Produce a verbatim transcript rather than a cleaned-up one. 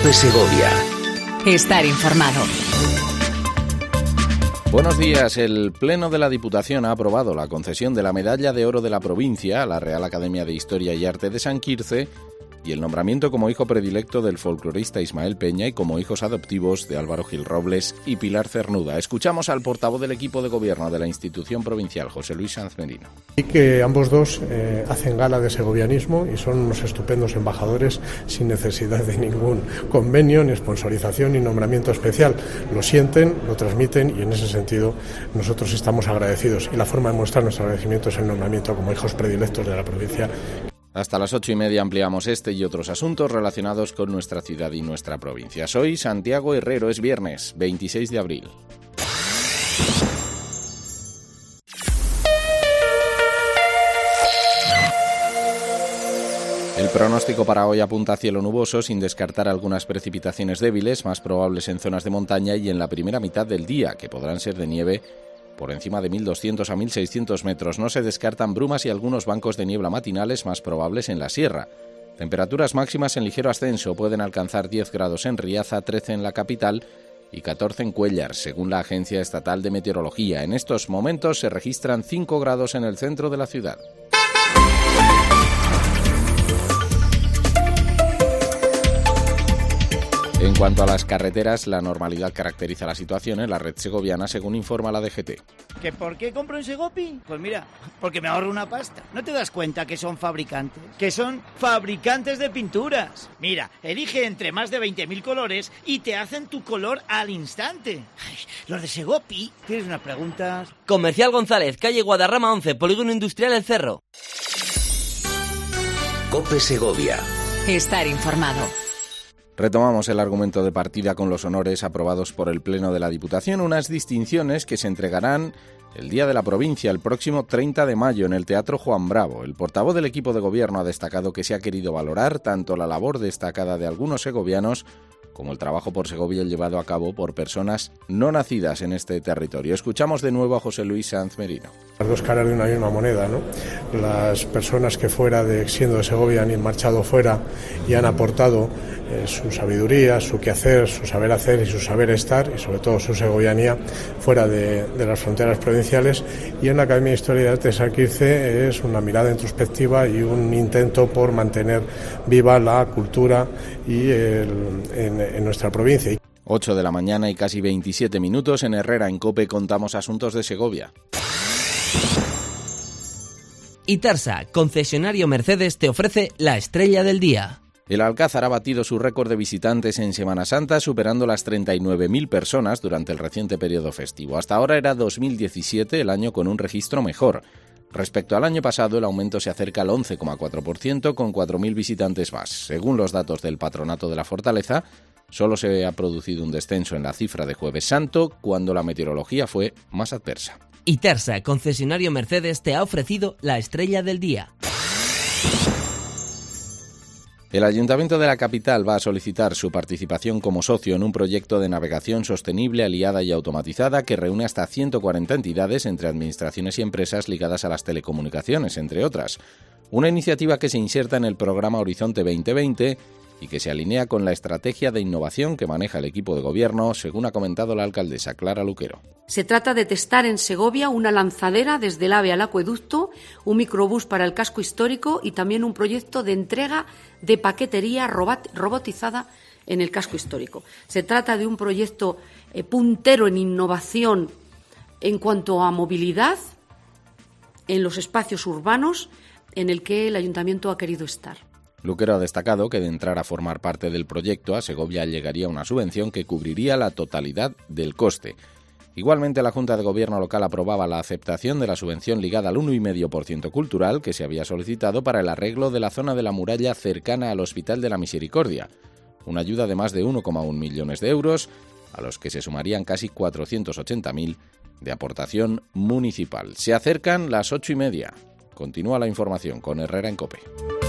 COPE Segovia. Estar informado. Buenos días. El Pleno de la Diputación ha aprobado la concesión de la Medalla de Oro de la Provincia a la Real Academia de Historia y Arte de San Quirce y el nombramiento como hijo predilecto del folclorista Ismael Peña y como hijos adoptivos de Álvaro Gil Robles y Pilar Cernuda. Escuchamos al portavoz del equipo de gobierno de la institución provincial, José Luis Sanz Merino. Y que ambos dos eh, hacen gala de segovianismo y son unos estupendos embajadores sin necesidad de ningún convenio, ni sponsorización, ni nombramiento especial. Lo sienten, lo transmiten y en ese sentido nosotros estamos agradecidos. Y la forma de mostrar nuestro agradecimiento es el nombramiento como hijos predilectos de la provincia. Hasta las ocho y media ampliamos este y otros asuntos relacionados con nuestra ciudad y nuestra provincia. Soy Santiago Herrero, es viernes, veintiséis de abril. El pronóstico para hoy apunta a cielo nuboso, sin descartar algunas precipitaciones débiles, más probables en zonas de montaña y en la primera mitad del día, que podrán ser de nieve por encima de mil doscientos a mil seiscientos metros. No se descartan brumas y algunos bancos de niebla matinales más probables en la sierra. Temperaturas máximas en ligero ascenso, pueden alcanzar diez grados en Riaza, trece en la capital y catorce en Cuéllar, según la Agencia Estatal de Meteorología. En estos momentos se registran cinco grados en el centro de la ciudad. En cuanto a las carreteras, la normalidad caracteriza la situación en la red segoviana, según informa la D G T. ¿Que por qué compro en Segopi? Pues mira, porque me ahorro una pasta. ¿No te das cuenta que son fabricantes? Que son fabricantes de pinturas. Mira, elige entre más de veinte mil colores y te hacen tu color al instante. Ay, los de Segopi. ¿Tienes unas preguntas? Comercial González, calle Guadarrama once, Polígono Industrial El Cerro. COPE Segovia. Estar informado. Retomamos el argumento de partida con los honores aprobados por el Pleno de la Diputación, unas distinciones que se entregarán el Día de la Provincia, el próximo treinta de mayo, en el Teatro Juan Bravo. El portavoz del equipo de gobierno ha destacado que se ha querido valorar tanto la labor destacada de algunos segovianos como el trabajo por Segovia llevado a cabo por personas no nacidas en este territorio. Escuchamos de nuevo a José Luis Sanz Merino. Las dos caras de una misma moneda, ¿no? Las personas que fuera de siendo de Segovia han marchado fuera y han aportado eh, su sabiduría, su quehacer, su saber hacer y su saber estar, y sobre todo su segovianía, fuera de, de las fronteras provinciales. Y en la Academia de Historia y Arte de San Quirce es una mirada introspectiva y un intento por mantener viva la cultura y el, en, en nuestra provincia. ocho de la mañana y casi veintisiete minutos. En Herrera en COPE contamos asuntos de Segovia. Itarsa, concesionario Mercedes, te ofrece la estrella del día. El Alcázar ha batido su récord de visitantes en Semana Santa, superando las treinta y nueve mil personas durante el reciente periodo festivo. Hasta ahora era dos mil diecisiete el año con un registro mejor. Respecto al año pasado, el aumento se acerca al once coma cuatro por ciento, con cuatro mil visitantes más. Según los datos del Patronato de la Fortaleza, solo se ha producido un descenso en la cifra de Jueves Santo, cuando la meteorología fue más adversa. Itarsa, concesionario Mercedes, te ha ofrecido la estrella del día. El Ayuntamiento de la capital va a solicitar su participación como socio en un proyecto de navegación sostenible, aliada y automatizada que reúne hasta ciento cuarenta entidades entre administraciones y empresas ligadas a las telecomunicaciones, entre otras. Una iniciativa que se inserta en el programa Horizonte veinte veinte y que se alinea con la estrategia de innovación que maneja el equipo de gobierno, según ha comentado la alcaldesa Clara Luquero. Se trata de testar en Segovia una lanzadera desde el AVE al acueducto, un microbús para el casco histórico y también un proyecto de entrega de paquetería robot- robotizada en el casco histórico. Se trata de un proyecto eh, puntero en innovación en cuanto a movilidad en los espacios urbanos en el que el ayuntamiento ha querido estar. Luquero ha destacado que de entrar a formar parte del proyecto, a Segovia llegaría una subvención que cubriría la totalidad del coste. Igualmente, la Junta de Gobierno local aprobaba la aceptación de la subvención ligada al uno coma cinco por ciento cultural que se había solicitado para el arreglo de la zona de la muralla cercana al Hospital de la Misericordia. Una ayuda de más de uno coma uno millones de euros, a los que se sumarían casi cuatrocientos ochenta mil de aportación municipal. Se acercan las ocho y media. Continúa la información con Herrera en COPE.